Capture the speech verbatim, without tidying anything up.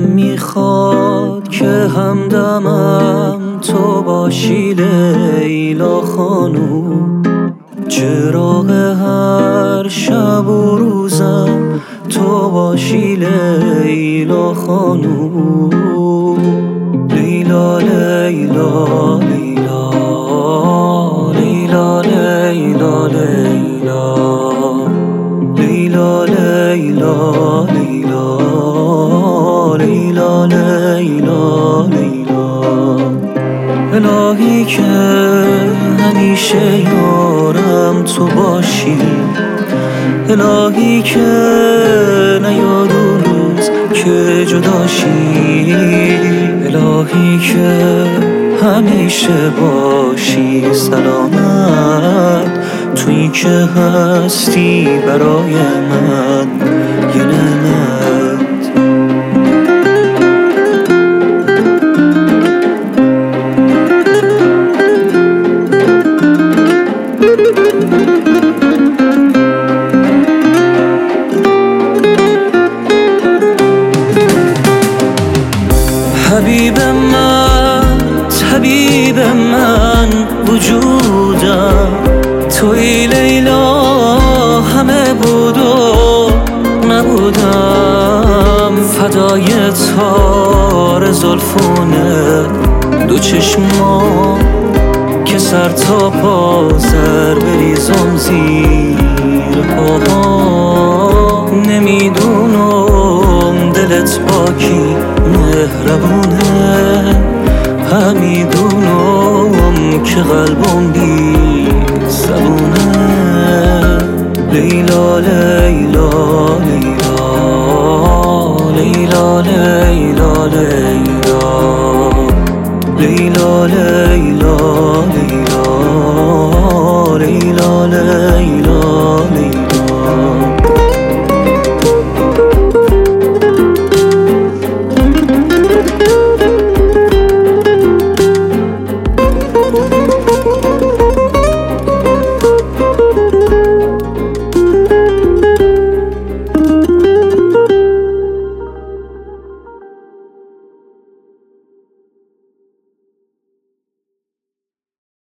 دلم میخواد که همدمم تو باشی لیلا خانوم، چراغ هر شب و روزم تو باشی لیلا خانوم. لیلا لیلا لیلا لیلا لیلا لیلا لیلا لیلا لیلا لیلا لیلا لیلا. الهی که همیشه یارم تو باشی، الهی که نیاد اون روز که جداشی، الهی که همیشه باشی سلامت تویی که هستی برای من یه نعمت. حبیب من طبیب من وجودم توی لیلا همه بود و نبودم، فدای تار زلفونه دو چشما که سر تا پا زر بریزم زیر پاها. نمیدونم دلت با کی مهربونه، همیدونم که قلبم بی زبونه. لیلا لیلا لیلا لیلا لیلا لیلا لیلا لیلا لیلا لیلا لیلا